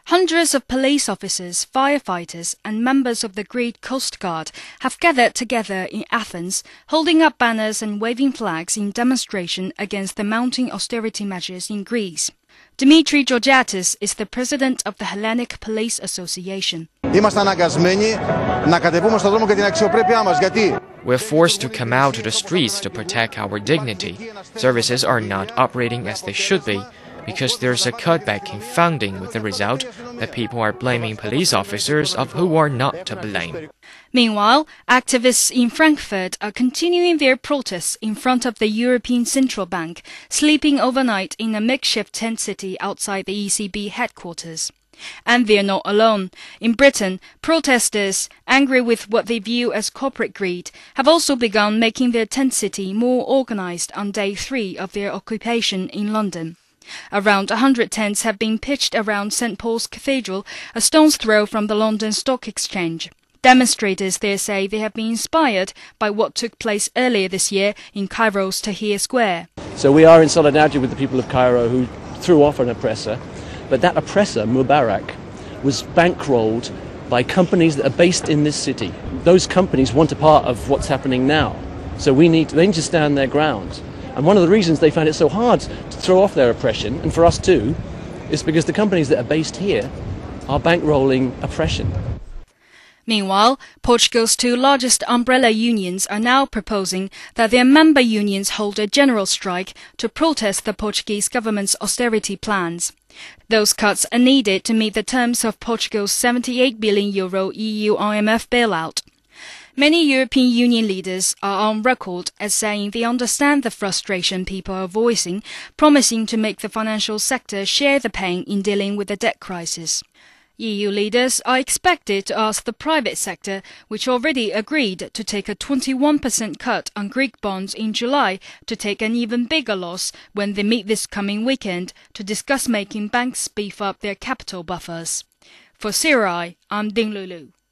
Hundreds of police officers, firefighters, and members of the Greek Coast Guard have gathered together in Athens, holding up banners and waving flags in demonstration against the mounting austerity measures in Greece. Dimitri Georgiatis is the president of the Hellenic Police Association. We're forced to come out to the streets to protect our dignity. Services are not operating as they should be because there's a cutback in funding, with the result that people are blaming police officers of who are not to blame. Meanwhile, activists in Frankfurt are continuing their protests in front of the European Central Bank, sleeping overnight in a makeshift tent city outside the ECB headquarters. And they're not alone. In Britain, protesters, angry with what they view as corporate greed, have also begun making their tent city more organized on day 3 of their occupation in London. Around 100 tents have been pitched around St. Paul's Cathedral, a stone's throw from the London Stock Exchange. Demonstrators there say they have been inspired by what took place earlier this year in Cairo's Tahrir Square. So we are in solidarity with the people of Cairo who threw off an oppressor, but that oppressor, Mubarak, was bankrolled by companies that are based in this city. Those companies want a part of what's happening now, so they need to stand their ground. And one of the reasons they find it so hard to throw off their oppression, and for us too, is because the companies that are based here are bankrolling oppression. Meanwhile, Portugal's 2 largest umbrella unions are now proposing that their member unions hold a general strike to protest the Portuguese government's austerity plans. Those cuts are needed to meet the terms of Portugal's €78 billion EU IMF bailout. Many European Union leaders are on record as saying they understand the frustration people are voicing, promising to make the financial sector share the pain in dealing with the debt crisis. EU leaders are expected to ask the private sector, which already agreed to take a 21% cut on Greek bonds in July, to take an even bigger loss when they meet this coming weekend to discuss making banks beef up their capital buffers. For CRI, I'm Ding Lulu.